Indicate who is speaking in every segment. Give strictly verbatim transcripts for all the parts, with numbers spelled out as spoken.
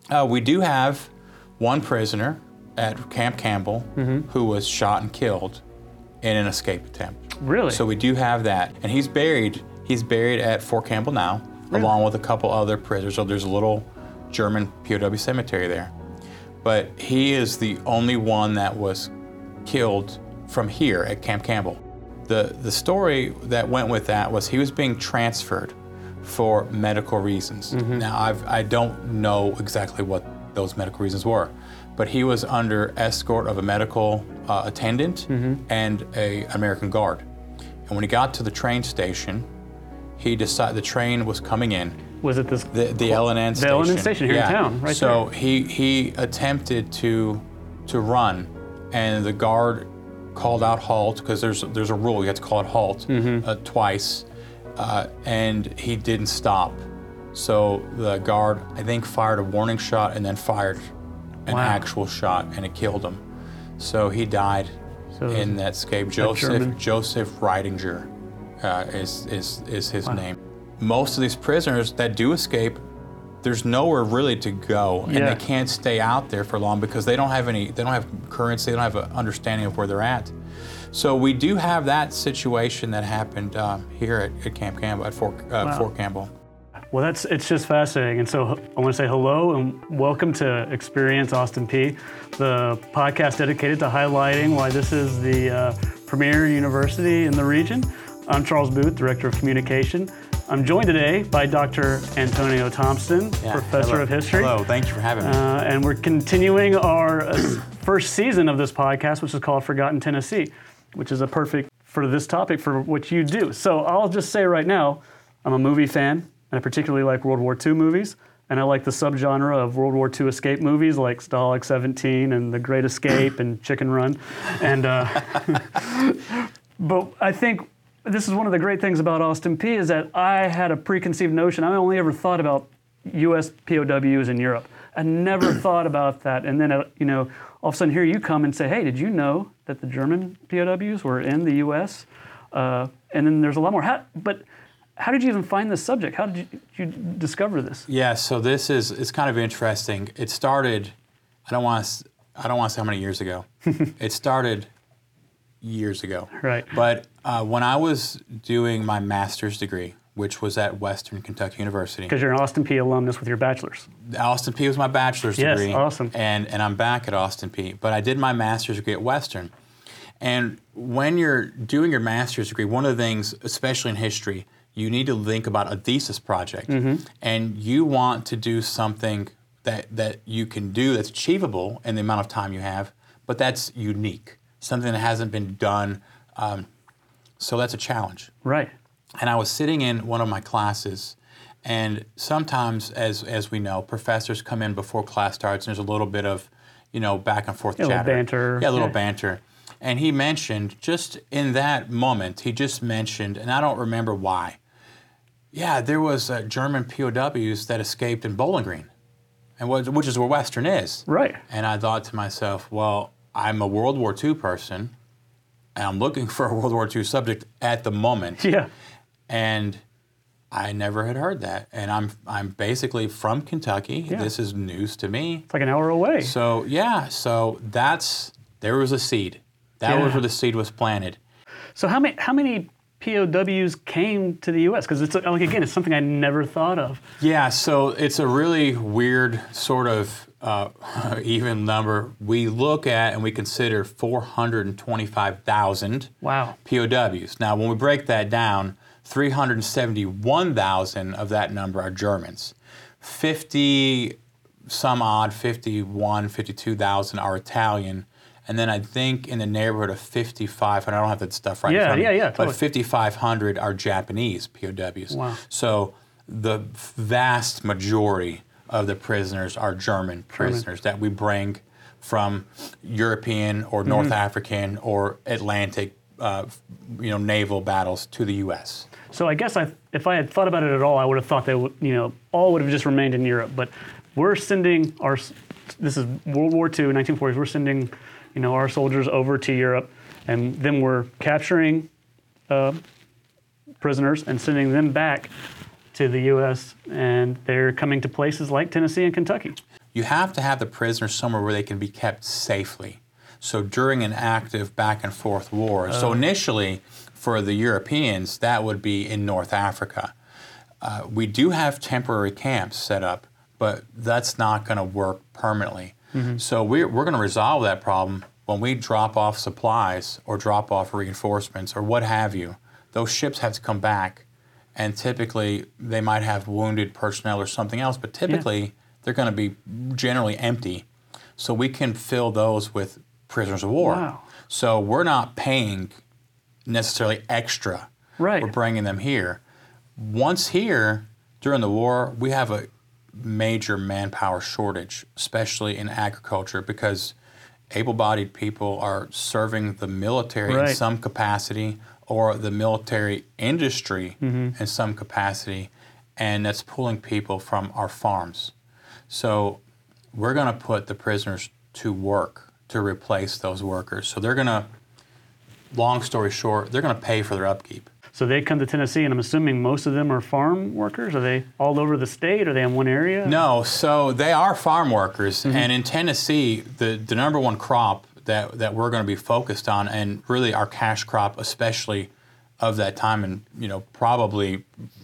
Speaker 1: Uh, we do have one prisoner at Camp Campbell mm-hmm. who was shot and killed in an escape attempt.
Speaker 2: Really?
Speaker 1: So we do have that. And he's buried, he's buried at Fort Campbell now, really? Along with a couple other prisoners. So there's a little German P O W cemetery there. But he is the only one that was killed from here at Camp Campbell. The, the story that went with that was he was being transferred for medical reasons. Mm-hmm. Now, I've, I don't know exactly what those medical reasons were, but he was under escort of a medical uh, attendant mm-hmm. and a American guard. And when he got to the train station, he decided the train was coming in.
Speaker 2: Was it this?
Speaker 1: The, the L N N
Speaker 2: the
Speaker 1: station.
Speaker 2: L N N station here
Speaker 1: yeah.
Speaker 2: in town, right
Speaker 1: so
Speaker 2: there.
Speaker 1: So he he attempted to to run, and the guard called out halt, because there's there's a rule, you have to call it halt mm-hmm. uh, twice, uh, and he didn't stop. So the guard, I think, fired a warning shot and then fired an wow. actual shot, and it killed him. So he died so in that escape. Joseph Joseph Reidinger uh, is is is his wow. name. Most of these prisoners that do escape, there's nowhere really to go, and
Speaker 2: yeah.
Speaker 1: they can't stay out there for long because they don't have any, they don't have currency, they don't have an understanding of where they're at. So we do have that situation that happened um, here at, at Camp Campbell, at Fort, uh, wow. Fort Campbell.
Speaker 2: Well, that's it's just fascinating. And so I want to say hello and welcome to Experience Austin Peay, the podcast dedicated to highlighting why this is the uh, premier university in the region. I'm Charles Booth, Director of Communication. I'm joined today by Doctor Antonio Thompson,
Speaker 1: yeah,
Speaker 2: Professor
Speaker 1: hello.
Speaker 2: of History.
Speaker 1: Hello, thank you for having me.
Speaker 2: Uh, and we're continuing our uh, first season of this podcast, which is called Forgotten Tennessee, which is a perfect for this topic for what you do. So I'll just say right now, I'm a movie fan, and I particularly like World War Two movies, and I like the subgenre of World War Two escape movies like Stalag seventeen and The Great Escape and Chicken Run. And uh, but I think this is one of the great things about Austin Peay is that I had a preconceived notion. I only ever thought about U S P O Ws in Europe. I never thought about that. And then, uh, you know, all of a sudden here you come and say, hey, did you know that the German P O Ws were in the U S? Uh, and then there's a lot more. How, but how did you even find this subject? How did you, you discover this?
Speaker 1: Yeah, so this is, it's kind of interesting. It started, I don't want to, I don't want to say how many years ago. It started years ago.
Speaker 2: Right.
Speaker 1: But uh, when I was doing my master's degree, which was at Western Kentucky University.
Speaker 2: Because you're an Austin Peay alumnus with your bachelor's.
Speaker 1: Austin Peay was my bachelor's
Speaker 2: yes,
Speaker 1: degree.
Speaker 2: Yes, awesome.
Speaker 1: And, and I'm back at Austin Peay. But I did my master's degree at Western. And when you're doing your master's degree, one of the things, especially in history, you need to think about a thesis project. Mm-hmm. And you want to do something that, that you can do that's achievable in the amount of time you have, but that's unique. Something that hasn't been done, um, so that's a challenge.
Speaker 2: Right.
Speaker 1: And I was sitting in one of my classes, and sometimes, as as we know, professors come in before class starts, and there's a little bit of, you know, back and forth
Speaker 2: yeah,
Speaker 1: chatter.
Speaker 2: A little banter.
Speaker 1: Yeah, a little
Speaker 2: yeah.
Speaker 1: banter. And he mentioned, just in that moment, he just mentioned, and I don't remember why, yeah, there was uh, German P O Ws that escaped in Bowling Green, and was, which is where Western is.
Speaker 2: Right.
Speaker 1: And I thought to myself, well, I'm a World War Two person, and I'm looking for a World War Two subject at the moment.
Speaker 2: Yeah.
Speaker 1: And I never had heard that. And I'm I'm basically from Kentucky.
Speaker 2: Yeah.
Speaker 1: This is news to me.
Speaker 2: It's like an hour away.
Speaker 1: So, yeah, so that's, there was a seed. That
Speaker 2: yeah.
Speaker 1: was where the seed was planted.
Speaker 2: So how many how many P O Ws came to the U S? Because it's like, again, it's something I never thought of.
Speaker 1: Yeah, so it's a really weird sort of uh, even number. We look at and we consider four hundred twenty-five thousand
Speaker 2: wow.
Speaker 1: P O Ws. Now, when we break that down, three hundred seventy-one thousand of that number are Germans. fifty some odd, fifty-one, fifty-two thousand are Italian. And then I think in the neighborhood of fifty-five hundred, I don't have that stuff right
Speaker 2: yeah,
Speaker 1: in front of
Speaker 2: yeah,
Speaker 1: me,
Speaker 2: yeah,
Speaker 1: but
Speaker 2: totally.
Speaker 1: fifty-five hundred are Japanese P O Ws.
Speaker 2: Wow.
Speaker 1: So the vast majority of the prisoners are German prisoners German. that we bring from European or North mm-hmm. African or Atlantic uh, you know, naval battles to the U S.
Speaker 2: So I guess I, if I had thought about it at all, I would have thought that you know all would have just remained in Europe. But we're sending our, this is World War Two, nineteen forties, we're sending you know, our soldiers over to Europe, and then we're capturing uh, prisoners and sending them back to the U S, and they're coming to places like Tennessee and Kentucky.
Speaker 1: you have to have the prisoners somewhere where they can be kept safely. So during an active back and forth war. Uh. So initially, for the Europeans, that would be in North Africa. Uh, we do have temporary camps set up, but that's not going to work permanently. Mm-hmm. So we're, we're going to resolve that problem when we drop off supplies or drop off reinforcements or what have you. Those ships have to come back, and typically they might have wounded personnel or something else, but typically yeah. they're going to be generally empty. So we can fill those with prisoners of war.
Speaker 2: Wow.
Speaker 1: So we're not paying necessarily extra.
Speaker 2: Right.
Speaker 1: We're bringing them here. Once here, during the war, we have a major manpower shortage, especially in agriculture, because able-bodied people are serving the military right. in some capacity or the military industry mm-hmm. in some capacity, and that's pulling people from our farms. So we're going to put the prisoners to work to replace those workers. So they're going to, long story short, they're going to pay for their upkeep.
Speaker 2: So they come to Tennessee, and I'm assuming most of them are farm workers? Are they all over the state? Are they in one area?
Speaker 1: No, so they are farm workers. Mm-hmm. And in Tennessee, the, the number one crop that, that we're going to be focused on, and really our cash crop especially of that time, and you know probably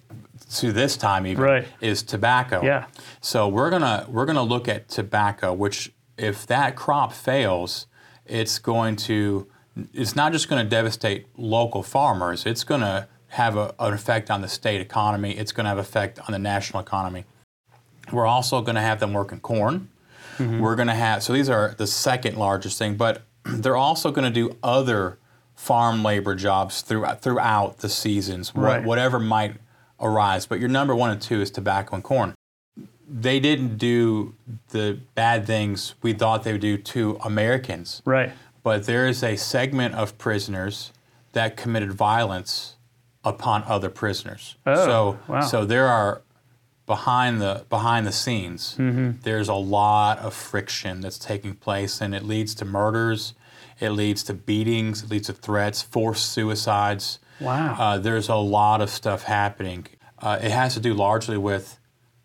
Speaker 1: to this time even,
Speaker 2: right.
Speaker 1: is tobacco.
Speaker 2: Yeah.
Speaker 1: So we're gonna we're gonna look at tobacco, which if that crop fails, it's going to it's not just going to devastate local farmers. It's going to have a, an effect on the state economy. It's going to have an effect on the national economy. We're also going to have them working corn. Mm-hmm. We're going to have, so these are the second largest thing, but they're also going to do other farm labor jobs throughout, throughout the seasons,
Speaker 2: right.
Speaker 1: whatever might arise. But your number one and two is tobacco and corn. They didn't do the bad things we thought they would do to Americans.
Speaker 2: Right.
Speaker 1: But there is a segment of prisoners that committed violence upon other prisoners.
Speaker 2: Oh,
Speaker 1: so,
Speaker 2: wow.
Speaker 1: so there are behind the behind the scenes. Mm-hmm. There's a lot of friction that's taking place, and it leads to murders. It leads to beatings. It leads to threats, forced suicides.
Speaker 2: Wow.
Speaker 1: Uh, there's a lot of stuff happening. Uh, it has to do largely with.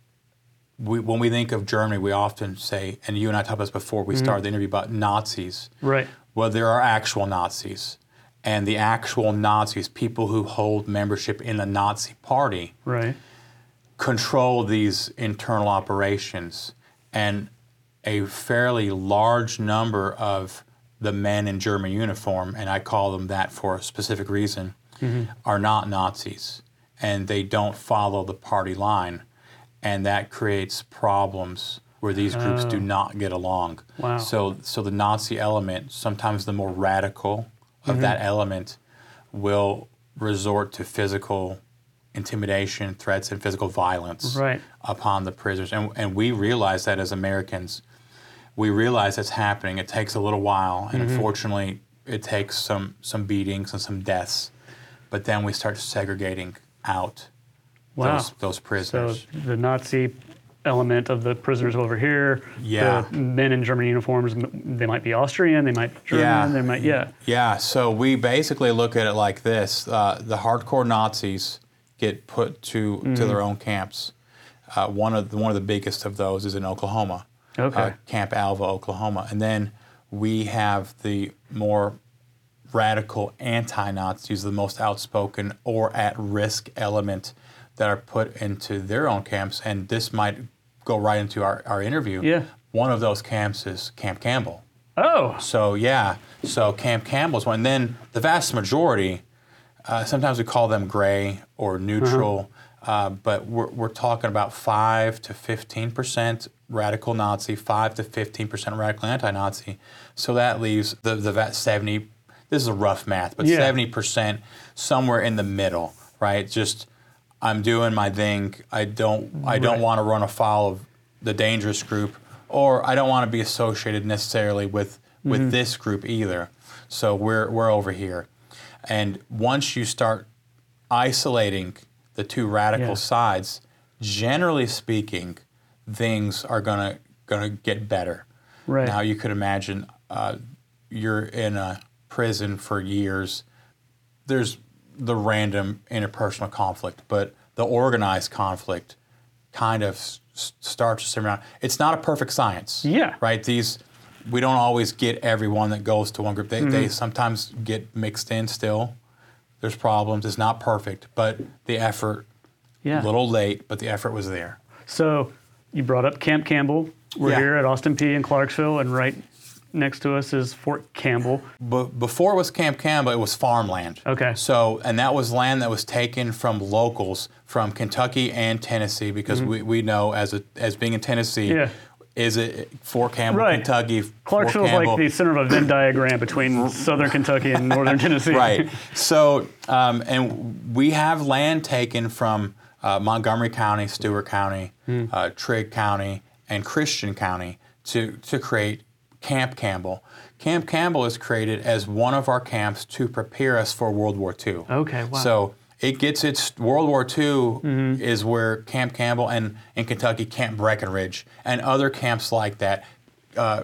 Speaker 1: We, when we think of Germany, we often say, and you and I talked about this before we mm-hmm. started the interview, about Nazis.
Speaker 2: Right.
Speaker 1: Well, there are actual Nazis. And the actual Nazis, people who hold membership in the Nazi Party,
Speaker 2: right.
Speaker 1: control these internal operations. And a fairly large number of the men in German uniform, and I call them that for a specific reason, mm-hmm. are not Nazis. And they don't follow the party line. And that creates problems where these groups oh. do not get along.
Speaker 2: Wow.
Speaker 1: So so the Nazi element, sometimes the more radical of mm-hmm. that element, will resort to physical intimidation, threats, and physical violence
Speaker 2: right.
Speaker 1: upon the prisoners. And, and we realize that as Americans. We realize that's happening. It takes a little while, and mm-hmm. unfortunately, it takes some, some beatings and some deaths. But then we start segregating out
Speaker 2: Wow.
Speaker 1: Those, those prisoners.
Speaker 2: So the Nazi element of the prisoners over here,
Speaker 1: yeah.
Speaker 2: the men in German uniforms, they might be Austrian, they might be German,
Speaker 1: yeah.
Speaker 2: they might, yeah.
Speaker 1: Yeah, so we basically look at it like this. Uh, the hardcore Nazis get put to, mm-hmm. to their own camps. Uh, one of the, one of the biggest of those is in Oklahoma,
Speaker 2: okay.
Speaker 1: uh, Camp Alva, Oklahoma. And then we have the more radical anti-Nazis, the most outspoken or at-risk element that are put into their own camps, and this might go right into our, our interview.
Speaker 2: Yeah.
Speaker 1: One of those camps is Camp Campbell.
Speaker 2: Oh.
Speaker 1: So, yeah. So Camp Campbell's one. And then the vast majority, uh, sometimes we call them gray or neutral, uh-huh. uh, but we're, we're talking about five to fifteen percent radical Nazi, five to fifteen percent radical anti-Nazi. So that leaves the, the seventy, this is a rough math, but yeah. seventy percent somewhere in the middle, right? Just... I'm doing my thing. I don't. I don't right. want to run afoul of the dangerous group, or I don't want to be associated necessarily with with mm-hmm. this group either. So we're we're over here, and once you start isolating the two radical yeah. sides, generally speaking, things are gonna gonna get better.
Speaker 2: Right.
Speaker 1: Now you could imagine uh, you're in a prison for years. There's the random interpersonal conflict, but the organized conflict kind of s- starts a certain amount. It's not a perfect science.
Speaker 2: Yeah.
Speaker 1: Right. These we don't always get everyone that goes to one group. They
Speaker 2: Mm-hmm.
Speaker 1: they sometimes get mixed in still. There's problems. It's not perfect, but the effort.
Speaker 2: Yeah.
Speaker 1: A little late, but the effort was there.
Speaker 2: So you brought up Camp Campbell. We're
Speaker 1: Yeah.
Speaker 2: here at Austin Peay in Clarksville, and right next to us is Fort Campbell.
Speaker 1: But before it was Camp Campbell, it was farmland.
Speaker 2: Okay.
Speaker 1: So, and that was land that was taken from locals from Kentucky and Tennessee, because we, we know as a, as being in Tennessee,
Speaker 2: Yeah.
Speaker 1: is it Fort Campbell,
Speaker 2: Right.
Speaker 1: Kentucky? Fort
Speaker 2: Clarksville's
Speaker 1: Campbell.
Speaker 2: like the center of a Venn diagram between southern Kentucky and northern Tennessee.
Speaker 1: Right. So, um, and we have land taken from uh, Montgomery County, Stewart County,
Speaker 2: Hmm.
Speaker 1: uh, Trigg County, and Christian County to, to create Camp Campbell. Camp Campbell is created as one of our camps to prepare us for World War Two.
Speaker 2: Okay, wow.
Speaker 1: So it gets its World War Two is where Camp Campbell and in Kentucky, Camp Breckenridge, and other camps like that, uh,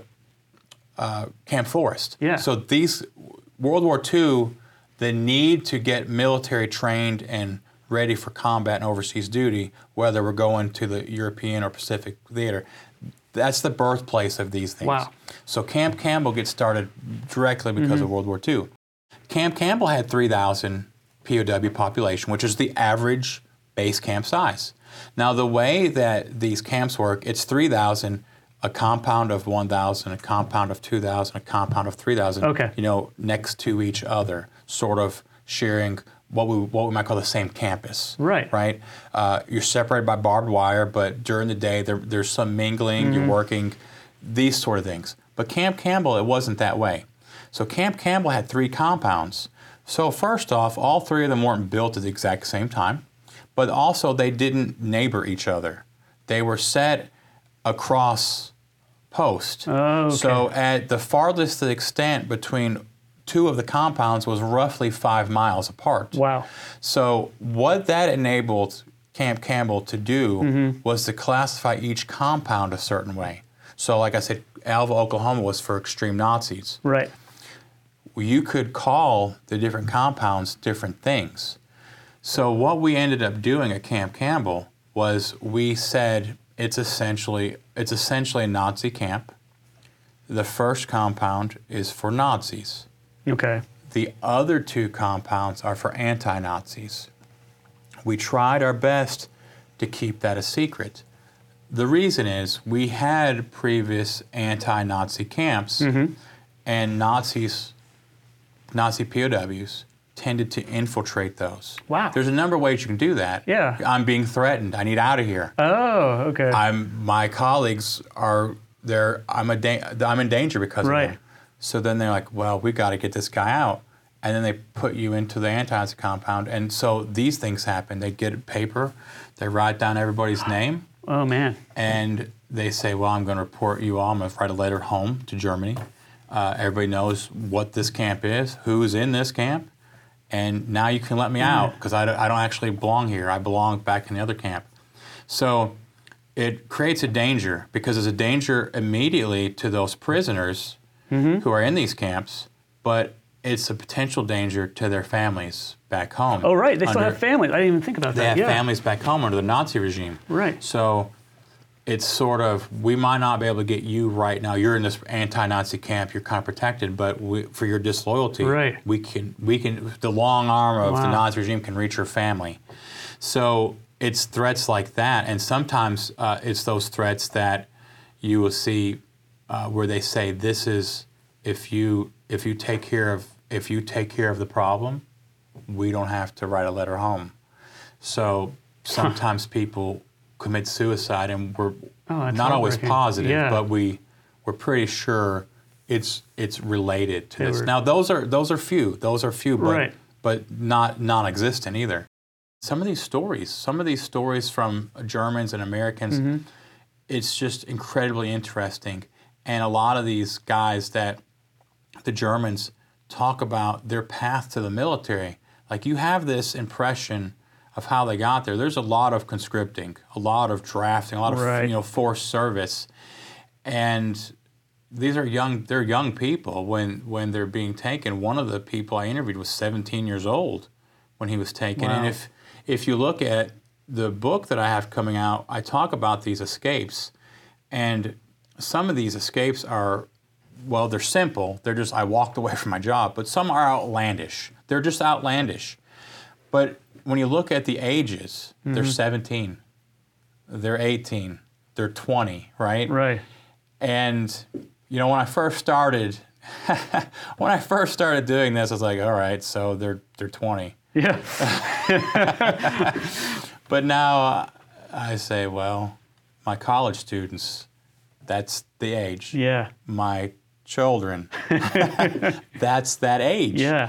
Speaker 1: uh, Camp Forest.
Speaker 2: Yeah.
Speaker 1: So these World War Two, the need to get military trained and ready for combat and overseas duty, whether we're going to the European or Pacific theater, that's the birthplace of these things.
Speaker 2: Wow.
Speaker 1: So Camp Campbell gets started directly because of World War Two. Camp Campbell had three thousand P O W population, which is the average base camp size. Now, the way that these camps work, it's three thousand, a compound of one thousand, a compound of two thousand, a compound of three thousand,
Speaker 2: Okay.
Speaker 1: you know, next to each other, sort of sharing what we what we might call the same campus.
Speaker 2: Right.
Speaker 1: Right. Uh, you're separated by barbed wire, but during the day there, there's some mingling. You're working, these sort of things. But Camp Campbell, it wasn't that way. So Camp Campbell had three compounds. So first off, all three of them weren't built at the exact same time, but also they didn't neighbor each other. They were set across post.
Speaker 2: Oh, okay.
Speaker 1: So at the farthest extent between two of the compounds was roughly five miles apart.
Speaker 2: Wow.
Speaker 1: So what that enabled Camp Campbell to do
Speaker 2: Mm-hmm.
Speaker 1: was to classify each compound a certain way. So like I said, Alva, Oklahoma was for extreme Nazis.
Speaker 2: Right.
Speaker 1: You could call the different compounds different things. So what we ended up doing at Camp Campbell was we said it's essentially it's essentially a Nazi camp. The first compound is for Nazis.
Speaker 2: Okay.
Speaker 1: The other two compounds are for anti-Nazis. We tried our best to keep that a secret. The reason is we had previous anti-Nazi camps, and Nazis, Nazi P O Ws, tended to infiltrate those.
Speaker 2: Wow.
Speaker 1: There's a number of ways you can do that.
Speaker 2: Yeah.
Speaker 1: I'm being threatened. I need out of here.
Speaker 2: Oh, okay.
Speaker 1: I'm my colleagues are there. I'm a da- I'm in danger because
Speaker 2: Right.
Speaker 1: of them. So then they're like, well, we got to get this guy out, and then they put you into the anti-Nazi compound, and so these things happen. They get paper, they write down everybody's name,
Speaker 2: oh, man.
Speaker 1: and they say, well, I'm going to report you all. I'm going to write a letter home to Germany. Uh, everybody knows what this camp is, who's in this camp, and now you can let me out because I, don't- I don't actually belong here. I belong back in the other camp. So it creates a danger because there's a danger immediately to those prisoners who are in these camps, but it's a potential danger to their families back home.
Speaker 2: Oh, right. They still
Speaker 1: under-
Speaker 2: have families. I didn't even think about
Speaker 1: They
Speaker 2: that.
Speaker 1: have
Speaker 2: yeah.
Speaker 1: families back home under the Nazi regime.
Speaker 2: Right.
Speaker 1: So it's sort of, we might not be able to get you right now. You're in this anti-Nazi camp. You're kind of protected, but we, for your disloyalty,
Speaker 2: Right.
Speaker 1: we can, we can, the long arm of the
Speaker 2: Wow.
Speaker 1: Nazi regime can reach your family. So it's threats like that, and sometimes uh, it's those threats that you will see uh, where they say, "This is if you if you take care of if you take care of the problem, we don't have to write a letter home." So sometimes people commit suicide, and we're
Speaker 2: Oh, that's
Speaker 1: not always
Speaker 2: heartbreaking.
Speaker 1: positive,
Speaker 2: Yeah.
Speaker 1: but we we're pretty sure it's it's related to
Speaker 2: They
Speaker 1: this.
Speaker 2: were-
Speaker 1: Now those are those are few, those are few, but
Speaker 2: Right.
Speaker 1: but not non-existent either. Some of these stories, some of these stories from Germans and Americans,
Speaker 2: Mm-hmm.
Speaker 1: it's just incredibly interesting. And a lot of these guys that the Germans talk about their path to the military, like you have this impression of how they got there. There's a lot of conscripting, a lot of drafting, a lot of
Speaker 2: Right.
Speaker 1: you know forced service, and these are young. They're young people when when they're being taken. One of the people I interviewed was seventeen years old when he was taken, and
Speaker 2: Wow.
Speaker 1: if if you look at the book that I have coming out, I talk about these escapes, and some of these escapes are, well, they're simple. They're just, I walked away from my job, but some are outlandish. They're just outlandish. But when you look at the ages, mm-hmm. they're seventeen, they're eighteen, they're twenty, right?
Speaker 2: Right.
Speaker 1: And, you know, when I first started, when I first started doing this, I was like, all right, so they're they're twenty.
Speaker 2: Yeah.
Speaker 1: But now uh, I say, well, my college students, that's the age.
Speaker 2: Yeah.
Speaker 1: My children, that's that age.
Speaker 2: Yeah.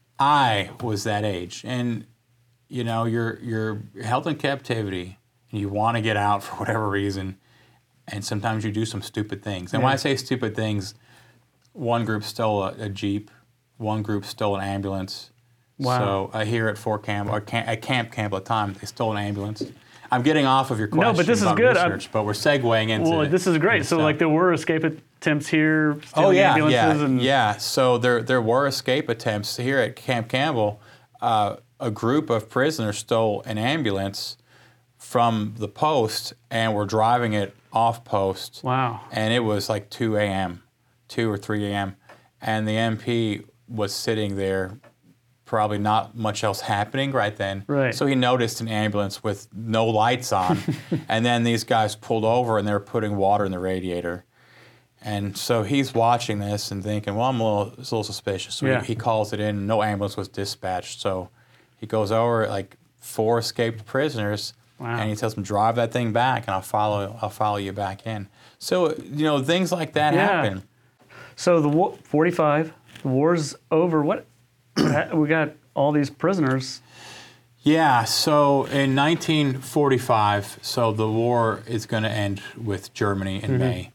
Speaker 1: I was that age. And, you know, you're, you're held in captivity and you want to get out for whatever reason. And sometimes you do some stupid things. And
Speaker 2: yeah.
Speaker 1: when I say stupid things, one group stole a, a Jeep, one group stole an ambulance.
Speaker 2: Wow.
Speaker 1: So uh, here at Fort Campbell, or Camp, at Camp Campbell at the time, they stole an ambulance. I'm getting off of your question
Speaker 2: no, but this
Speaker 1: about
Speaker 2: is good.
Speaker 1: research,
Speaker 2: I'm,
Speaker 1: but we're segueing into
Speaker 2: Well, this is great. So,
Speaker 1: stuff.
Speaker 2: like, there were escape attempts here, stealing
Speaker 1: oh, yeah,
Speaker 2: ambulances?
Speaker 1: Yeah,
Speaker 2: and...
Speaker 1: yeah. So there, there were escape attempts. Here at Camp Campbell, uh, a group of prisoners stole an ambulance from the post and were driving it off post.
Speaker 2: Wow.
Speaker 1: And it was like two a.m., two or three a.m., and the M P was sitting there, probably not much else happening right then.
Speaker 2: Right.
Speaker 1: So he noticed an ambulance with no lights on, and then these guys pulled over and they were putting water in the radiator. And so he's watching this and thinking, well, I'm a little, it's a little suspicious. So
Speaker 2: yeah.
Speaker 1: he, he calls it in, no ambulance was dispatched. So he goes over, like, four escaped prisoners,
Speaker 2: wow.
Speaker 1: and he tells them, drive that thing back and I'll follow, I'll follow you back in. So, you know, things like that
Speaker 2: yeah.
Speaker 1: happen.
Speaker 2: So the war, forty-five, the war's over. What? We got all these prisoners.
Speaker 1: Yeah, so in nineteen forty-five, so the war is going to end with Germany in mm-hmm. May.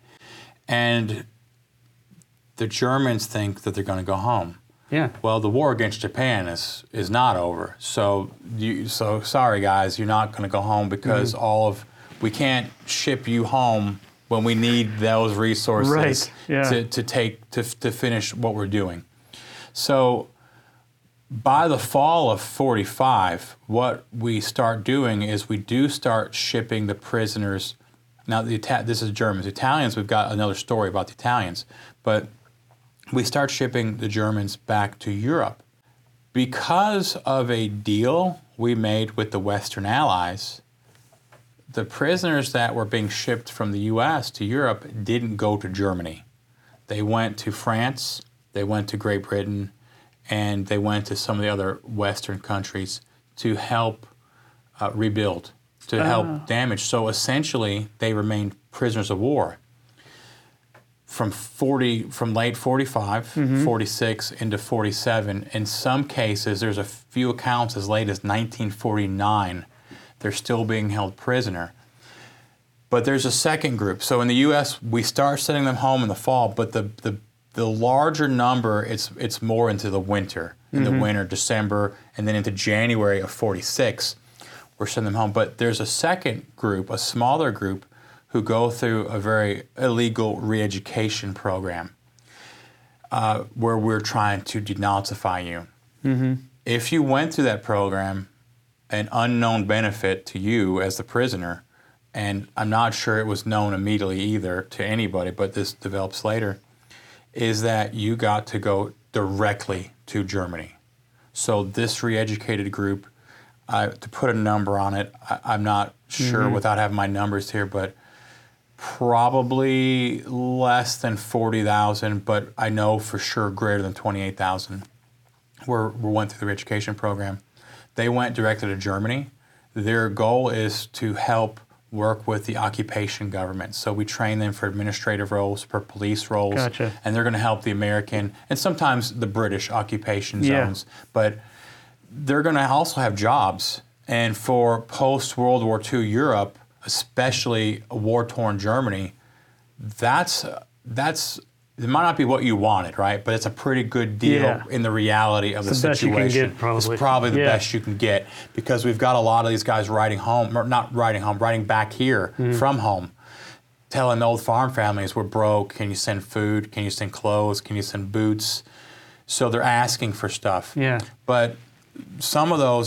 Speaker 1: And the Germans think that they're going to go home.
Speaker 2: Yeah.
Speaker 1: Well, the war against Japan is is not over. So you so sorry guys, you're not going to go home because mm-hmm. all of we can't ship you home when we need those resources
Speaker 2: right. yeah.
Speaker 1: to, to take to to finish what we're doing. So by the fall of forty-five, what we start doing is we do start shipping the prisoners. Now, the Ita- this is Germans. The Italians, we've got another story about the Italians, but we start shipping the Germans back to Europe. Because of a deal we made with the Western Allies, the prisoners that were being shipped from the U S to Europe didn't go to Germany. They went to France, they went to Great Britain, and they went to some of the other Western countries to help uh, rebuild, to
Speaker 2: oh.
Speaker 1: help damage. So essentially, they remained prisoners of war. From forty, from late forty-five, mm-hmm. forty-six into forty-seven. In some cases, there's a few accounts as late as nineteen forty-nine. They're still being held prisoner. But there's a second group. So in the U S, we start sending them home in the fall, but the the, the larger number, it's it's more into the winter, in mm-hmm. the winter, December, and then into January of forty-six, we're sending them home. But there's a second group, a smaller group, who go through a very illegal re-education program uh, where we're trying to denazify you.
Speaker 2: Mm-hmm.
Speaker 1: If you went through that program, an unknown benefit to you as the prisoner, and I'm not sure it was known immediately either to anybody, but this develops later, is that you got to go directly to Germany. So this re-educated group, uh, to put a number on it, I, I'm not sure mm-hmm. without having my numbers here, but probably less than forty thousand, but I know for sure greater than twenty-eight thousand were, were went through the re-education program. They went directly to Germany. Their goal is to help work with the occupation government. So we train them for administrative roles, for police roles,
Speaker 2: gotcha.
Speaker 1: And they're going to help the American and sometimes the British occupation zones. Yeah. But they're going to also have jobs. And for post-World War Two Europe, especially war-torn Germany, that's that's it might not be what you wanted, right? But it's a pretty good deal
Speaker 2: yeah.
Speaker 1: in the reality of
Speaker 2: it's
Speaker 1: the,
Speaker 2: the
Speaker 1: situation.
Speaker 2: Best you can get, probably.
Speaker 1: It's probably the
Speaker 2: yeah.
Speaker 1: best you can get because we've got a lot of these guys writing home, or not writing home, writing back here mm-hmm. from home, telling old farm families, we're broke, can you send food, can you send clothes, can you send boots? So they're asking for stuff.
Speaker 2: Yeah.
Speaker 1: But some of those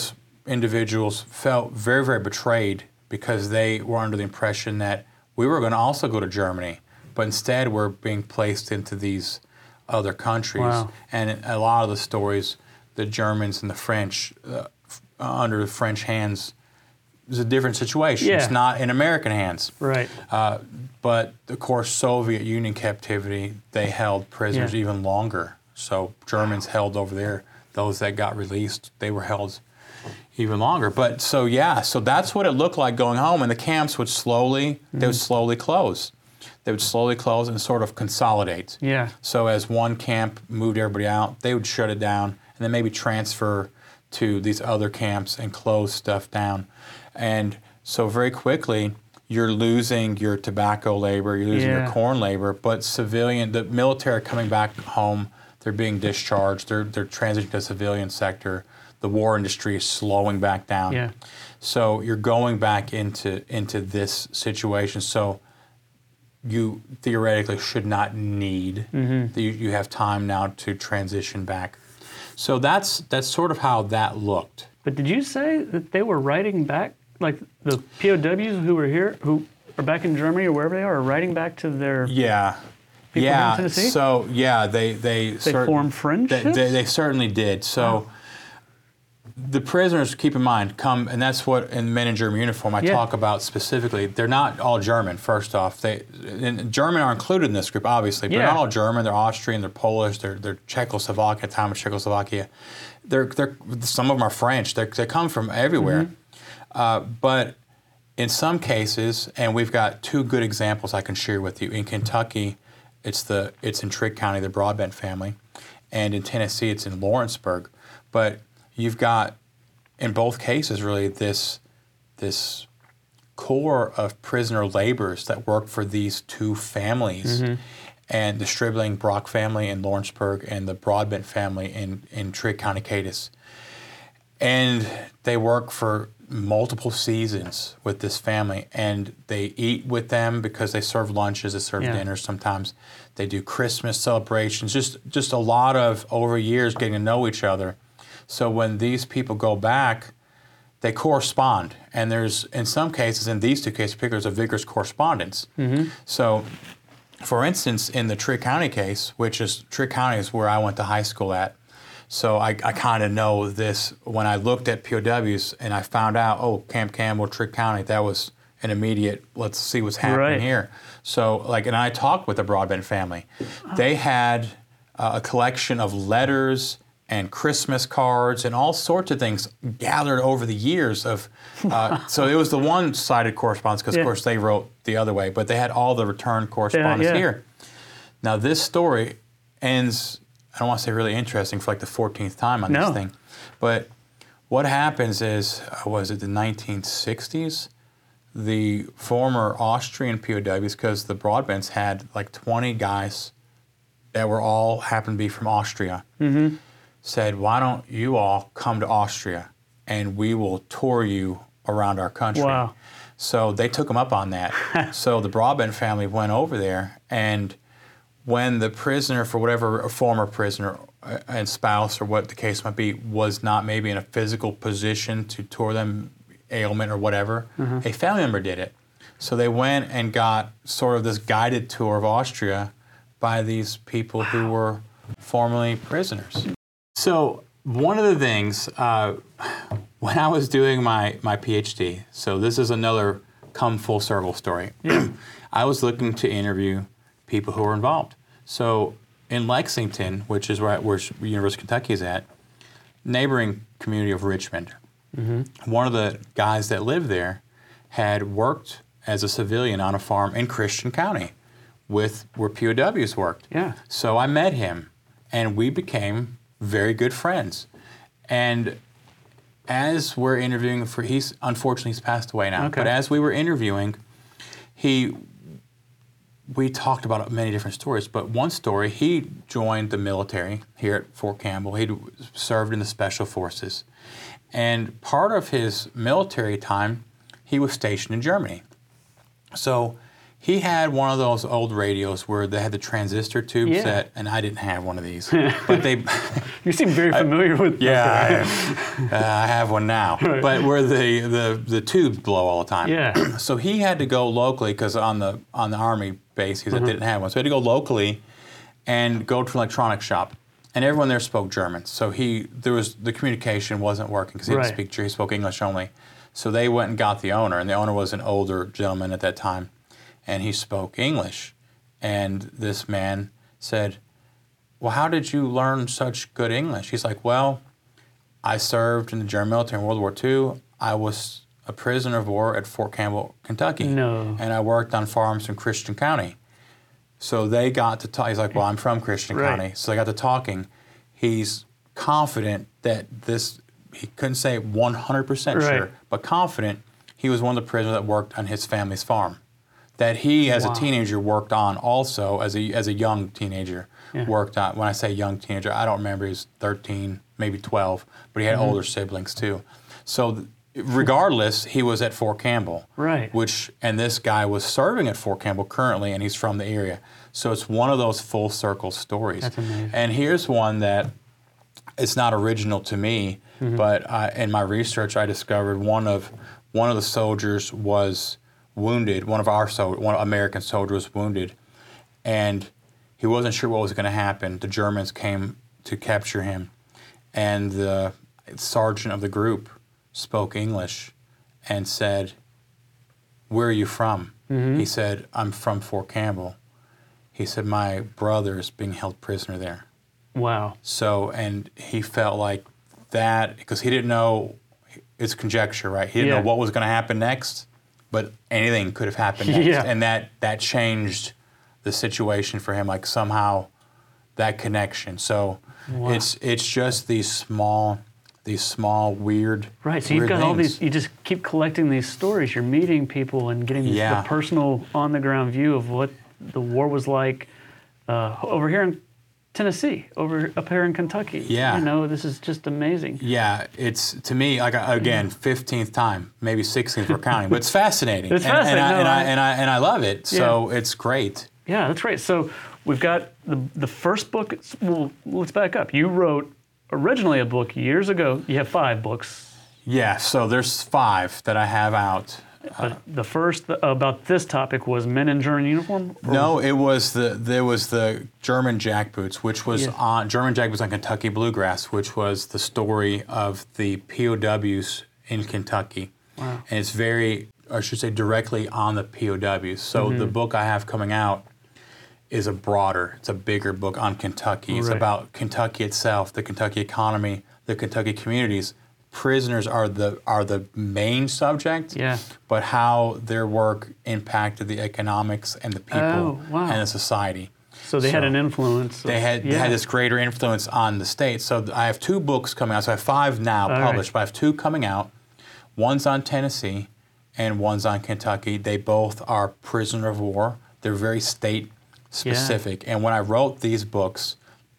Speaker 1: individuals felt very, very betrayed because they were under the impression that we were going to also go to Germany, but instead we're being placed into these other countries.
Speaker 2: Wow.
Speaker 1: And a lot of the stories, the Germans and the French, uh, under the French hands, is a different situation.
Speaker 2: Yeah.
Speaker 1: It's not in American hands.
Speaker 2: Right.
Speaker 1: Uh, but, of course, Soviet Union captivity, they held prisoners
Speaker 2: Yeah.
Speaker 1: even longer. So Germans held over there. Those that got released, they were held even longer. But so, yeah, so that's what it looked like going home. And the camps would slowly, mm-hmm. they would slowly close. They would slowly close and sort of consolidate.
Speaker 2: Yeah.
Speaker 1: So as one camp moved everybody out, they would shut it down and then maybe transfer to these other camps and close stuff down. And so very quickly, you're losing your tobacco labor, you're losing
Speaker 2: Yeah.
Speaker 1: your corn labor, but civilian, the military coming back home, they're being discharged, they're, they're transitioning to the civilian sector. The war industry is slowing back down.
Speaker 2: Yeah.
Speaker 1: So you're going back into into this situation. So you theoretically should not need,
Speaker 2: Mm-hmm.
Speaker 1: you, you have time now to transition back. So that's that's sort of how that looked.
Speaker 2: But did you say that they were writing back, like the P O Ws who were here, who are back in Germany or wherever they are, are writing back to their
Speaker 1: Yeah.
Speaker 2: people here in
Speaker 1: Yeah.
Speaker 2: Tennessee?
Speaker 1: So yeah, they they
Speaker 2: They
Speaker 1: cer-
Speaker 2: formed
Speaker 1: They,
Speaker 2: friendships?
Speaker 1: they, they certainly did. So
Speaker 2: Wow.
Speaker 1: the prisoners, keep in mind, come, and that's what in Men in German Uniform I
Speaker 2: Yeah.
Speaker 1: talk about specifically. They're not all German. First off, they and German are included in this group, obviously, but
Speaker 2: Yeah.
Speaker 1: they're not all German. They're Austrian. They're Polish. They're they're Czechoslovakia. At the time of Czechoslovakia, they're they're some of them are French. They they come from everywhere,
Speaker 2: Mm-hmm.
Speaker 1: uh, but in some cases, and we've got two good examples I can share with you. In Kentucky, it's the it's in Trigg County, the Broadbent family, and in Tennessee, it's in Lawrenceburg. But you've got, in both cases, really this this core of prisoner laborers that work for these two families,
Speaker 2: Mm-hmm.
Speaker 1: and the Stribling Brock family in Lawrenceburg and the Broadbent family in in Trigg County, Cadiz. And they work for multiple seasons with this family, and they eat with them because they serve lunches, they serve
Speaker 2: Yeah.
Speaker 1: dinners sometimes. They do Christmas celebrations, just just a lot of, over years, getting to know each other. So when these people go back, they correspond. And there's, in some cases, in these two cases in particular, there's a vigorous correspondence.
Speaker 2: Mm-hmm.
Speaker 1: So, for instance, in the Trigg County case, which is, Trigg County is where I went to high school at, so I, I kind of know this. When I looked at P O Ws and I found out, oh, Camp Campbell, Trigg County, that was an immediate, let's see what's happening
Speaker 2: Right.
Speaker 1: here. So, like, and I talked with the Broadbent family. They had uh, a collection of letters and Christmas cards and all sorts of things gathered over the years of, uh, so it was the one-sided correspondence because,
Speaker 2: Yeah.
Speaker 1: of course, they wrote the other way, but they had all the return correspondence
Speaker 2: yeah.
Speaker 1: here. Now, this story ends, I don't want to say really interesting for like the fourteenth time on
Speaker 2: No.
Speaker 1: this thing, but what happens is, uh, was it the nineteen sixties? The former Austrian P O Ws, because the Broadbents had like twenty guys that were all happened to be from Austria,
Speaker 2: Mm-hmm.
Speaker 1: said, why don't you all come to Austria and we will tour you around our country.
Speaker 2: Wow.
Speaker 1: So they took them up on that. So the Broadbent family went over there, and when the prisoner, for whatever, a former prisoner uh, and spouse or what the case might be, was not maybe in a physical position to tour them, ailment or whatever, a family member did it. So they went and got sort of this guided tour of Austria by these people who were formerly prisoners. So one of the things, uh, when I was doing my, my PhD, so this is another come full circle story. I was looking to interview people who were involved. So in Lexington, which is where, where University of Kentucky is at, neighboring community of Richmond, mm-hmm. one of the guys that lived there had worked as a civilian on a farm in Christian County with where P O Ws worked.
Speaker 2: Yeah.
Speaker 1: So I met him, and we became very good friends. And as we're interviewing for, he's unfortunately he's passed away now.
Speaker 2: Okay.
Speaker 1: But as we were interviewing, he, we talked about many different stories. But one story, he joined the military here at Fort Campbell. He served in the Special Forces, and part of his military time, he was stationed in Germany. So he had one of those old radios where they had the transistor tubes
Speaker 2: Yeah.
Speaker 1: that, and I didn't have one of these, but they
Speaker 2: You seem very familiar with.
Speaker 1: Yeah, I, uh, I have one now.
Speaker 2: Right.
Speaker 1: But where the, the, the tubes blow all the time.
Speaker 2: Yeah.
Speaker 1: So he had to go locally because on the on the Army base, because
Speaker 2: Mm-hmm.
Speaker 1: it didn't have one. So he had to go locally and go to an electronics shop. And everyone there spoke German. So he there was the communication wasn't working because he
Speaker 2: Right.
Speaker 1: didn't speak German. He spoke English only. So they went and got the owner, and the owner was an older gentleman at that time, and he spoke English. And this man said, well, how did you learn such good English? He's like, well, I served in the German military in World War Two. I was a prisoner of war at Fort Campbell, Kentucky.
Speaker 2: No.
Speaker 1: And I worked on farms in Christian County. So they got to talk. He's like, well, I'm from Christian
Speaker 2: Right.
Speaker 1: County. So they got to talking. He's confident that this, he couldn't say one hundred percent
Speaker 2: Right.
Speaker 1: sure, but confident he was one of the prisoners that worked on his family's farm. That he, as
Speaker 2: Wow.
Speaker 1: a teenager, worked on also, as a, as a young teenager,
Speaker 2: Yeah.
Speaker 1: worked on. When I say young teenager, I don't remember, he was thirteen, maybe twelve, but he had
Speaker 2: Mm-hmm.
Speaker 1: older siblings too. So th- regardless, he was at Fort Campbell.
Speaker 2: Right.
Speaker 1: Which, and this guy was serving at Fort Campbell currently, and he's from the area. So it's one of those full circle stories.
Speaker 2: That's amazing.
Speaker 1: And here's one that it's not original to me,
Speaker 2: Mm-hmm.
Speaker 1: but I, in my research, I discovered one of one of the soldiers was wounded. One of our sol- one American soldier was wounded, and he wasn't sure what was going to happen. The Germans came to capture him, and the sergeant of the group spoke English and said, "Where are you from?"
Speaker 2: Mm-hmm.
Speaker 1: He said, "I'm from Fort Campbell." He said, "My brother is being held prisoner there."
Speaker 2: Wow.
Speaker 1: So, and he felt like that, because he didn't know, it's conjecture, right? He didn't
Speaker 2: Yeah.
Speaker 1: know what was going to happen next, but anything could have happened next.
Speaker 2: Yeah.
Speaker 1: And that, that changed the situation for him, like somehow that connection. So
Speaker 2: Wow.
Speaker 1: it's it's just these small, these small, weird,
Speaker 2: Right, so you've
Speaker 1: weird
Speaker 2: got all
Speaker 1: things.
Speaker 2: these, you just keep collecting these stories. You're meeting people and getting
Speaker 1: Yeah.
Speaker 2: the personal, on-the-ground view of what the war was like uh, over here in Tennessee, over up here in Kentucky.
Speaker 1: Yeah.
Speaker 2: You know, this is just amazing.
Speaker 1: Yeah, it's, to me, like, again, fifteenth time, maybe sixteenth for counting, but it's fascinating.
Speaker 2: It's
Speaker 1: and, and,
Speaker 2: fascinating,
Speaker 1: I,
Speaker 2: no,
Speaker 1: and, I,
Speaker 2: I-
Speaker 1: and, I, and I love it, so it's great.
Speaker 2: Yeah, that's right. So we've got the the first book. Well, let's back up. You wrote originally a book years ago. You have five books.
Speaker 1: Yeah, so there's five that I have out.
Speaker 2: But the first about this topic was Men in German Uniform? Or-
Speaker 1: No, it was the there was the German Jackboots, which was
Speaker 2: Yeah.
Speaker 1: on German Jackboots on Kentucky Bluegrass, which was the story of the P O Ws in Kentucky.
Speaker 2: Wow.
Speaker 1: And it's very, or I should say, directly on the P O Ws. So
Speaker 2: Mm-hmm.
Speaker 1: the book I have coming out is a broader, it's a bigger book on Kentucky. It's
Speaker 2: Right.
Speaker 1: about Kentucky itself, the Kentucky economy, the Kentucky communities. Prisoners are the are the main subject,
Speaker 2: Yeah.
Speaker 1: but how their work impacted the economics and the people
Speaker 2: Oh, wow.
Speaker 1: and the society.
Speaker 2: So they had
Speaker 1: So
Speaker 2: an influence.
Speaker 1: They had they
Speaker 2: yeah.
Speaker 1: had this greater influence on the state. So I have two books coming out. So I have five now
Speaker 2: All
Speaker 1: published,
Speaker 2: right.
Speaker 1: but I have two coming out. One's on Tennessee, and one's on Kentucky. They both are prisoner of war. They're very state specific. And when I wrote these books,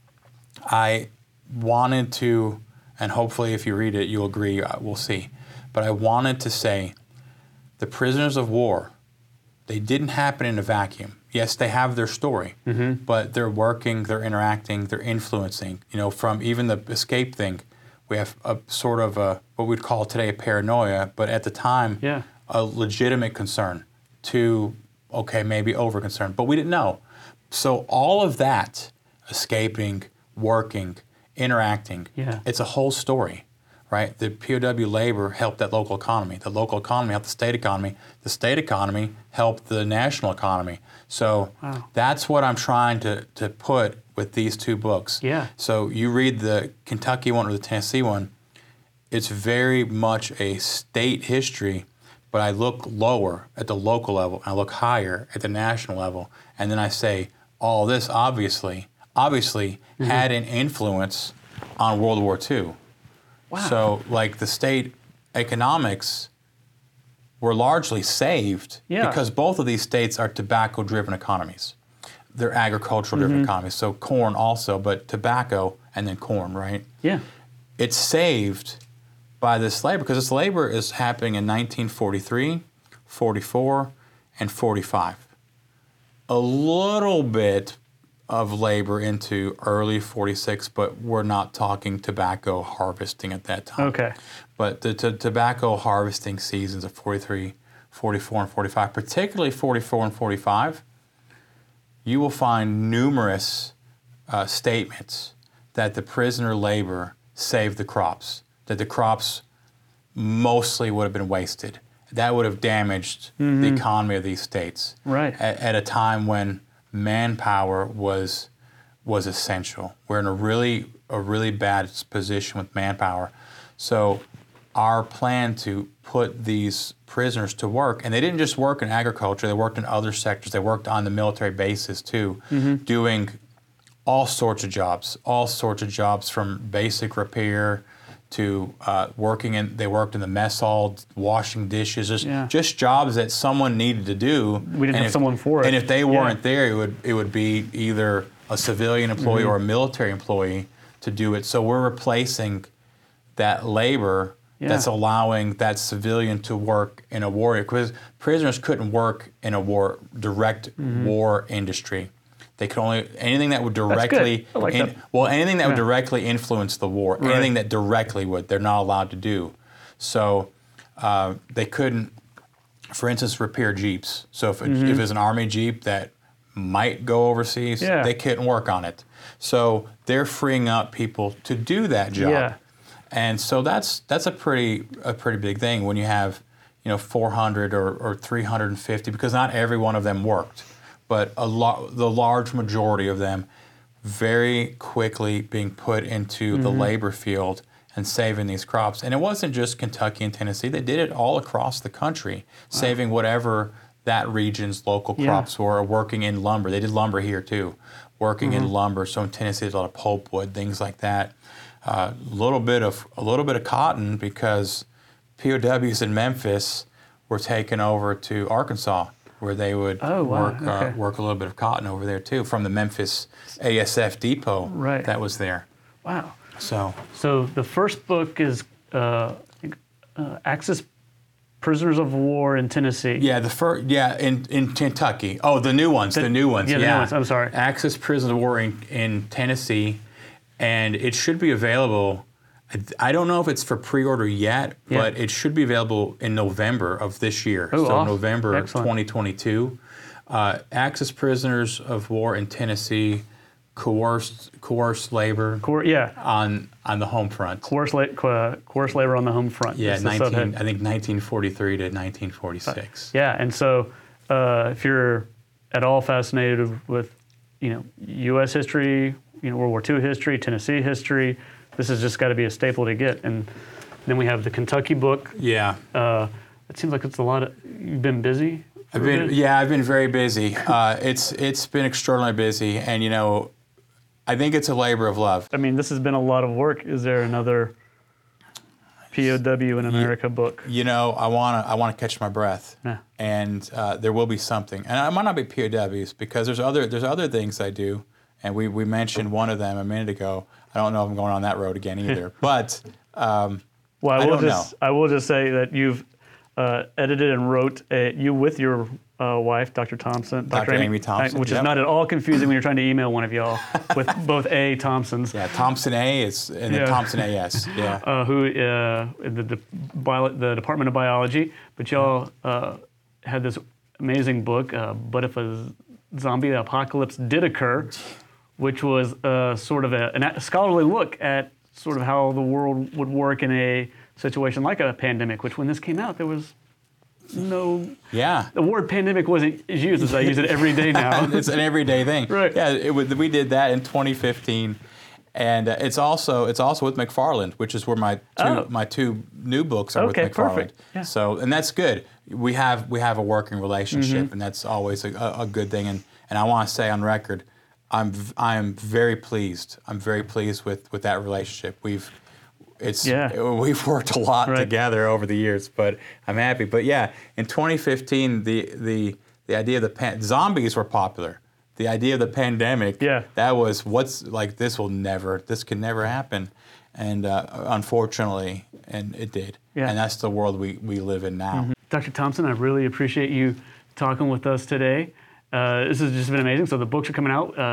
Speaker 1: I wanted to, and hopefully if you read it, you'll agree, uh, we'll see. But I wanted to say the prisoners of war, they didn't happen in a vacuum. Yes, they have their story,
Speaker 2: Mm-hmm.
Speaker 1: but they're working, they're interacting, they're influencing. You know, from even the escape thing, we have a sort of a, what we'd call today a paranoia, but at the time,
Speaker 2: Yeah.
Speaker 1: a legitimate concern to, okay, maybe over concern, but we didn't know. So all of that, escaping, working, interacting,
Speaker 2: Yeah.
Speaker 1: it's a whole story, right? The P O W labor helped that local economy. The local economy helped the state economy. The state economy helped the national economy. So
Speaker 2: Wow.
Speaker 1: that's what I'm trying to, to put with these two books.
Speaker 2: Yeah.
Speaker 1: So you read the Kentucky one or the Tennessee one, it's very much a state history, but I look lower at the local level, I look higher at the national level, and then I say, all this obviously, obviously
Speaker 2: Mm-hmm.
Speaker 1: had an influence on World War Two.
Speaker 2: Wow.
Speaker 1: So, like, the state economics were largely saved
Speaker 2: Yeah.
Speaker 1: because both of these states are tobacco-driven economies. They're agricultural-driven
Speaker 2: Mm-hmm.
Speaker 1: economies, so corn also, but tobacco and then corn, right?
Speaker 2: Yeah.
Speaker 1: It's saved by this labor because this labor is happening in nineteen forty-three, forty-four, and forty-five. A little bit of labor into early forty-six, but we're not talking tobacco harvesting at that time.
Speaker 2: Okay.
Speaker 1: But the t- tobacco harvesting seasons of forty-three, forty-four, and forty-five, particularly forty-four and forty-five, you will find numerous uh, statements that the prisoner labor saved the crops, that the crops mostly would have been wasted. That would have damaged mm-hmm. the economy of these states
Speaker 2: right.
Speaker 1: at, at a time when manpower was was essential. We're in a really a really bad position with manpower. So our plan to put these prisoners to work, and they didn't just work in agriculture, they worked in other sectors. They worked on the military bases too, mm-hmm. doing all sorts of jobs, all sorts of jobs from basic repair to uh, working in, they worked in the mess hall, washing dishes, just,
Speaker 2: yeah.
Speaker 1: just jobs that someone needed to do.
Speaker 2: We didn't
Speaker 1: and
Speaker 2: have
Speaker 1: if,
Speaker 2: someone for it.
Speaker 1: And if they weren't
Speaker 2: yeah.
Speaker 1: there, it would it would be either a civilian employee mm-hmm. or a military employee to do it. So we're replacing that labor yeah. that's allowing that civilian to work in a war, because prisoners couldn't work in a war, direct mm-hmm. war industry. They could only anything that would directly
Speaker 2: like
Speaker 1: in,
Speaker 2: that.
Speaker 1: well anything that
Speaker 2: yeah.
Speaker 1: would directly influence the war.
Speaker 2: Right.
Speaker 1: Anything that directly would, they're not allowed to do. So uh, they couldn't, for instance, repair Jeeps. So if, mm-hmm. if it's an Army Jeep that might go overseas,
Speaker 2: yeah.
Speaker 1: they couldn't work on it. So they're freeing up people to do that job.
Speaker 2: Yeah.
Speaker 1: And so that's that's a pretty a pretty big thing when you have, you know, four hundred or, or three hundred fifty, because not every one of them worked. But a lo- the large majority of them very quickly being put into mm-hmm. the labor field and saving these crops. And it wasn't just Kentucky and Tennessee. They did it all across the country, wow. saving whatever that region's local crops yeah. were, working in lumber. They did lumber here too, working mm-hmm. in lumber. So in Tennessee, there's a lot of pulpwood, things like that. A uh, little bit of a little bit of cotton, because P O Ws in Memphis were taken over to Arkansas, where they would
Speaker 2: oh, wow.
Speaker 1: work
Speaker 2: okay.
Speaker 1: uh, work a little bit of cotton over there too, from the Memphis A S F depot
Speaker 2: right.
Speaker 1: that was there.
Speaker 2: Wow.
Speaker 1: So,
Speaker 2: so the first book is uh, uh, Axis Prisoners of War in Tennessee.
Speaker 1: Yeah, the first. Yeah, in, in Kentucky. Oh, the new ones. The, the new ones.
Speaker 2: Yeah,
Speaker 1: yeah,
Speaker 2: the new ones. I'm sorry.
Speaker 1: Axis Prisoners of War in, in Tennessee, and it should be available. I don't know if it's for pre-order yet, yeah. but it should be available in November of this year.
Speaker 2: Oh,
Speaker 1: so
Speaker 2: awesome.
Speaker 1: November
Speaker 2: Excellent.
Speaker 1: twenty twenty-two. Uh, Axis Prisoners of War in Tennessee, coerced coerced labor.
Speaker 2: Coer- yeah.
Speaker 1: On on the home front.
Speaker 2: Coerced, la- co- coerced labor on the home front.
Speaker 1: Yeah, nineteen. I think nineteen forty-three to nineteen forty-six.
Speaker 2: Yeah, and so uh, if you're at all fascinated with, you know, U S history, you know, World War Two history, Tennessee history, this has just got to be a staple to get. And then we have the Kentucky book.
Speaker 1: Yeah.
Speaker 2: Uh, it seems like it's a lot of. You've been busy.
Speaker 1: I've been yeah, I've been very busy. Uh, it's it's been extraordinarily busy, and you know, I think it's a labor of love.
Speaker 2: I mean, this has been a lot of work. Is there another P O W in America
Speaker 1: you,
Speaker 2: book?
Speaker 1: You know, I wanna I wanna catch my breath,
Speaker 2: yeah.
Speaker 1: and uh, there will be something. And I might not be P O Ws, because there's other there's other things I do, and we we mentioned one of them a minute ago. I don't know if I'm going on that road again either, but um,
Speaker 2: well, I,
Speaker 1: I
Speaker 2: will
Speaker 1: don't
Speaker 2: just
Speaker 1: know.
Speaker 2: I will just say that you've uh, edited and wrote a, you with your uh, wife, Doctor Thompson,
Speaker 1: Doctor Amy, Amy Thompson,
Speaker 2: which
Speaker 1: yep.
Speaker 2: is not at all confusing when you're trying to email one of y'all with both A Thompsons.
Speaker 1: Yeah, Thompson A is and
Speaker 2: yeah.
Speaker 1: then Thompson A S. Yeah.
Speaker 2: Uh, who uh, the the, bio, the Department of Biology, but y'all uh, had this amazing book. Uh, but if a zombie apocalypse did occur, which was uh, sort of a, a scholarly look at sort of how the world would work in a situation like a pandemic, which when this came out, there was no...
Speaker 1: Yeah.
Speaker 2: The word pandemic wasn't used as I use it every day now.
Speaker 1: It's an everyday thing.
Speaker 2: Right.
Speaker 1: Yeah, it was, we did that in twenty fifteen. And uh, it's also it's also with McFarland, which is where my two
Speaker 2: oh.
Speaker 1: my two new books are
Speaker 2: okay,
Speaker 1: with McFarland.
Speaker 2: Perfect. Yeah.
Speaker 1: So and that's good. We have we have a working relationship,
Speaker 2: mm-hmm.
Speaker 1: and that's always a, a good thing. And and I want to say on record, I'm I am very pleased. I'm very pleased with, with that relationship. We've it's
Speaker 2: yeah.
Speaker 1: we've worked a lot
Speaker 2: right.
Speaker 1: together over the years, but I'm happy. But yeah, in twenty fifteen, the the the idea of the pan- zombies were popular. The idea of the pandemic,
Speaker 2: yeah.
Speaker 1: that was what's like this will never, this can never happen. And uh, unfortunately, and it did.
Speaker 2: Yeah.
Speaker 1: And that's the world we, we live in now.
Speaker 2: Mm-hmm. Doctor Thompson, I really appreciate you talking with us today. Uh, this has just been amazing. So the books are coming out. Uh,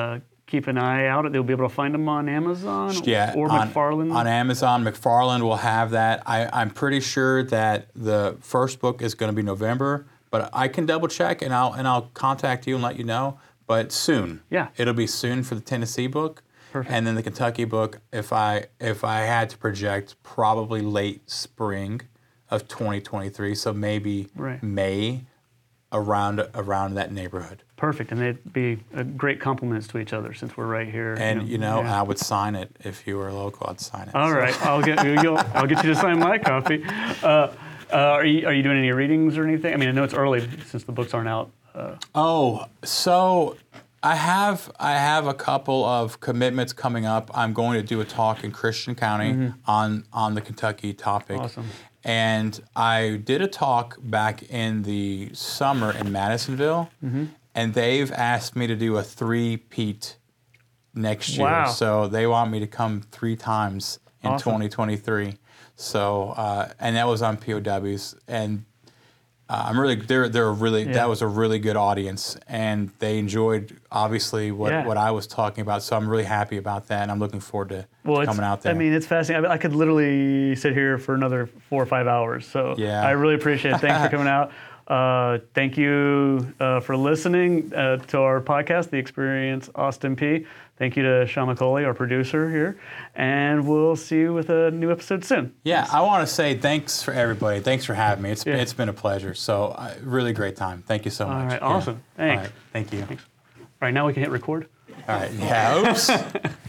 Speaker 2: keep an eye out. They'll be able to find them on Amazon
Speaker 1: Yeah,
Speaker 2: or
Speaker 1: on,
Speaker 2: McFarlane.
Speaker 1: on Amazon. McFarlane will have that. I, I'm pretty sure that the first book is going to be November, but I can double check and I'll and I'll contact you and let you know. But soon.
Speaker 2: Yeah.
Speaker 1: It'll be soon for the Tennessee book.
Speaker 2: Perfect.
Speaker 1: And then the Kentucky book, if I if I had to project, probably late spring of twenty twenty-three, so maybe
Speaker 2: Right.
Speaker 1: May, around around that neighborhood.
Speaker 2: Perfect, and they'd be uh, great compliments to each other since we're right here.
Speaker 1: And you know,
Speaker 2: yeah.
Speaker 1: I would sign it if you were local. I'd sign it.
Speaker 2: All
Speaker 1: So-
Speaker 2: right, I'll get you'll, I'll get you to sign my copy. Uh, uh, are you are you doing any readings or anything? I mean, I know it's early since the books aren't out. Uh,
Speaker 1: Oh, so I have I have a couple of commitments coming up. I'm going to do a talk in Christian County on on the Kentucky topic.
Speaker 2: Awesome.
Speaker 1: And I did a talk back in the summer in Madisonville, and they've asked me to do a three-peat next year.
Speaker 2: Wow.
Speaker 1: So they want me to come three times in
Speaker 2: Awesome.
Speaker 1: twenty twenty-three. So uh, and that was on P O Ws, and uh, I'm really they're they're really
Speaker 2: Yeah.
Speaker 1: that was a really good audience, and they enjoyed obviously what,
Speaker 2: Yeah.
Speaker 1: what I was talking about. So I'm really happy about that, and I'm looking forward to
Speaker 2: well, it's,
Speaker 1: coming out there.
Speaker 2: I mean, it's fascinating. I, I could literally sit here for another four or five hours. So
Speaker 1: Yeah.
Speaker 2: I really appreciate it. Thanks for coming out. Uh, thank you uh, for listening uh, to our podcast, The Experience Austin Peay. Thank you to Sean McCauley, our producer here, and we'll see you with a new episode soon.
Speaker 1: Yeah, I want to say thanks for everybody. Thanks for having me. It's
Speaker 2: Yeah.
Speaker 1: it's been a pleasure. So uh, really great time. Thank you so much.
Speaker 2: All right,
Speaker 1: Yeah.
Speaker 2: awesome. Thanks.
Speaker 1: All right, thank you.
Speaker 2: Thanks. All right, now we can hit record.
Speaker 1: All right. Yeah. Oops.